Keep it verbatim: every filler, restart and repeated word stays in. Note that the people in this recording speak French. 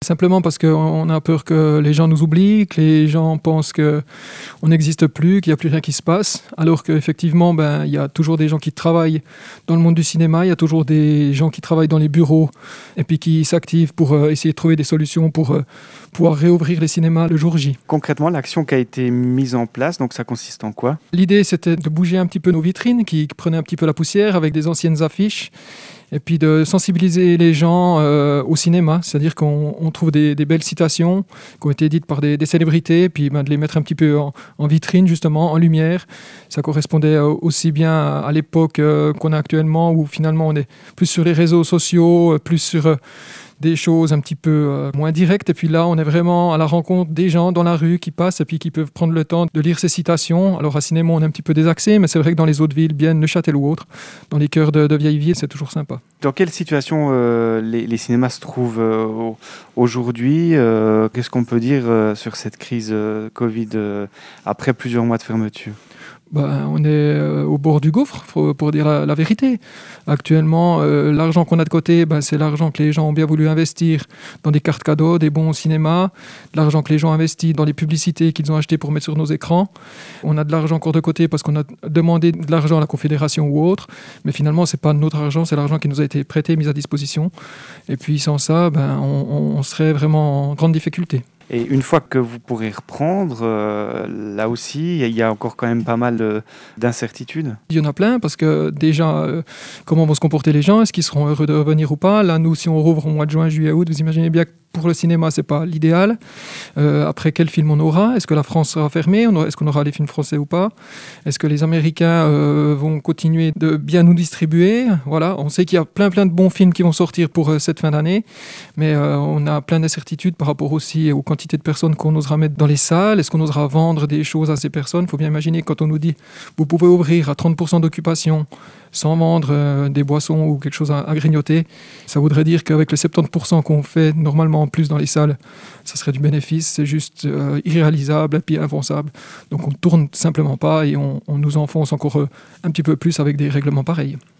Simplement parce qu'on a peur que les gens nous oublient, que les gens pensent qu'on n'existe plus, qu'il n'y a plus rien qui se passe, alors qu'effectivement, ben, il y a toujours des gens qui travaillent dans le monde du cinéma, il y a toujours des gens qui travaillent dans les bureaux et puis qui s'activent pour euh, essayer de trouver des solutions pour euh, pouvoir réouvrir les cinémas le jour J. Concrètement, l'action qui a été mise en place, donc ça consiste en quoi ? L'idée, c'était de bouger un petit peu nos vitrines qui prenaient un petit peu la poussière avec des anciennes affiches et puis de sensibiliser les gens euh, au cinéma, c'est-à-dire qu'on on trouve des, des belles citations qui ont été dites par des, des célébrités, puis ben, de les mettre un petit peu en, en vitrine, justement, en lumière. Ça correspondait aussi bien à, à l'époque euh, qu'on a actuellement, où finalement on est plus sur les réseaux sociaux, plus sur euh, des choses un petit peu euh, moins directes. Et puis là, on est vraiment à la rencontre des gens dans la rue qui passent et puis qui peuvent prendre le temps de lire ces citations. Alors à Cinémon, on est un petit peu désaxé, mais c'est vrai que dans les autres villes, bien Neuchâtel ou autres, dans les cœurs de, de vieilles villes, c'est toujours sympa. Dans quelle situation euh, les, les cinémas se trouvent euh, aujourd'hui euh, Qu'est-ce qu'on peut dire euh, sur cette crise euh, Covid euh, après plusieurs mois de fermeture ? Ben, on est euh, au bord du gouffre, faut, pour dire la, la vérité. Actuellement, euh, l'argent qu'on a de côté, ben, c'est l'argent que les gens ont bien voulu investir dans des cartes cadeaux, des bons cinémas, de l'argent que les gens ont investi dans les publicités qu'ils ont achetées pour mettre sur nos écrans. On a de l'argent encore de côté parce qu'on a demandé de l'argent à la Confédération ou autre, mais finalement, c'est pas notre argent, c'est l'argent qui nous a été prêté, mis à disposition. Et puis sans ça, ben, on, on serait vraiment en grande difficulté. Et une fois que vous pourrez reprendre, euh, là aussi, il y a encore quand même pas mal euh, d'incertitudes. Il y en a plein parce que déjà, euh, comment vont se comporter les gens ? Est-ce qu'ils seront heureux de revenir ou pas ? Là, nous, si on rouvre au mois de juin, juillet, août, vous imaginez bien que pour le cinéma, c'est pas l'idéal. Euh, après, quel film on aura ? Est-ce que la France sera fermée ? Est-ce qu'on aura les films français ou pas ? Est-ce que les Américains euh, vont continuer de bien nous distribuer ? Voilà, on sait qu'il y a plein plein de bons films qui vont sortir pour euh, cette fin d'année, mais euh, on a plein d'incertitudes par rapport aussi aux quantités de personnes qu'on osera mettre dans les salles. Est-ce qu'on osera vendre des choses à ces personnes ? Il faut bien imaginer quand on nous dit vous pouvez ouvrir à trente pour cent d'occupation sans vendre euh, des boissons ou quelque chose à, à grignoter, ça voudrait dire qu'avec les soixante-dix pour cent qu'on fait normalement en plus dans les salles, ça serait du bénéfice. C'est juste euh, irréalisable et puis impensable. Donc on ne tourne simplement pas et on, on nous enfonce encore euh, un petit peu plus avec des règlements pareils.